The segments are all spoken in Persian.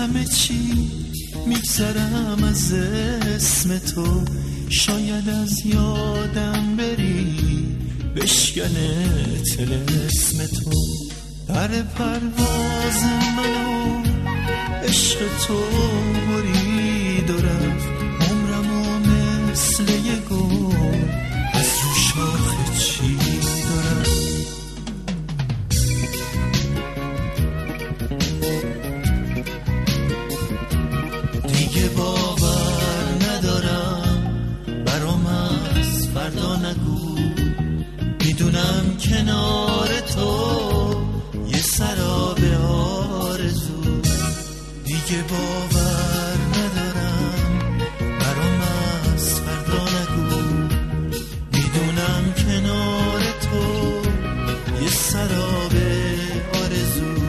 همه چی میگذرم از اسم تو، شاید از یادم بری بشکنه طلسم تو. در پرواز منو عشق تو برید و رفت، عمرمو مثل یه گل از رو شاخه چید و رفت. دیگه باور ندارم برام از فردا نگو، میدونم کنار تو یه سراب آرزو. دیگه باور ندارم برام از فردا نگو، میدونم کنار تو یه سراب آرزو.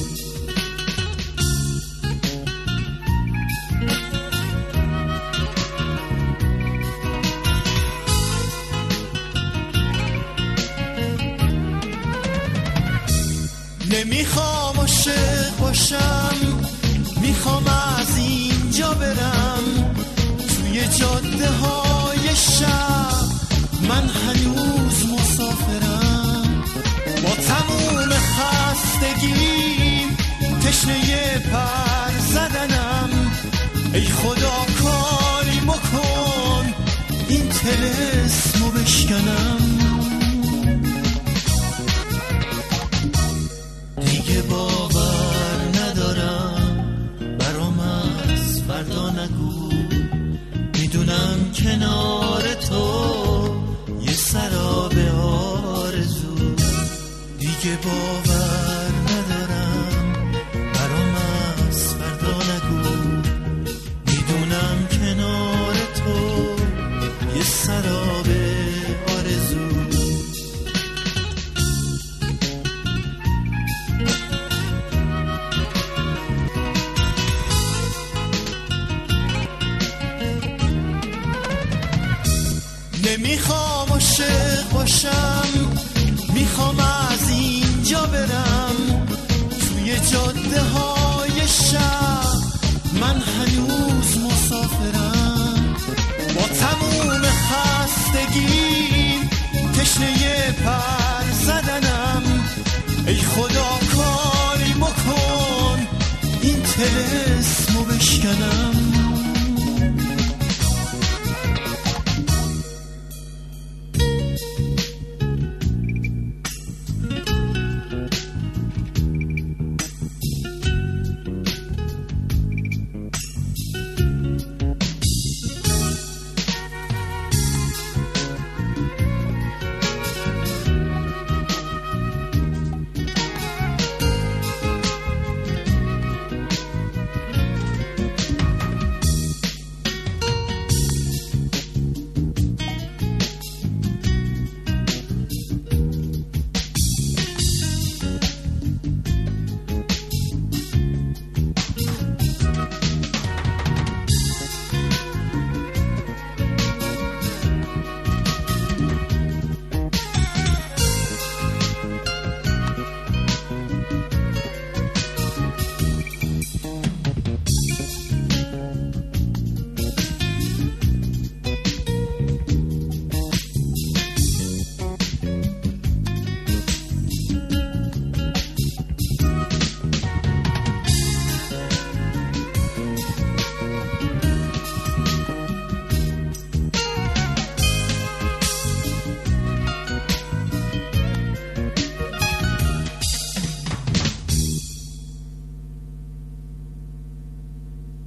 نمیخوام عاشق باشم، میخوام از اینجا برم توی جاده های شب، من هنوز مسافرم. با تموم خستگیم تشنه پر زدنم، ای خدا کاری بکن این طلسمو بشکنم. دیگه باور ندارم برام از فردا نگو، میدونم کنار تو یه سراب آرزو. دیگه باور ندارم برام از فردا نگو، میدونم کنار تو یه سراب آرزو. نمیخوام عاشق باشم، میخوام از اینجا برم توی جاده های شب، من هنوز مسافرم. با تموم خستگیم تشنه پر زدنم، ای خدا کاری بکن این طلسمو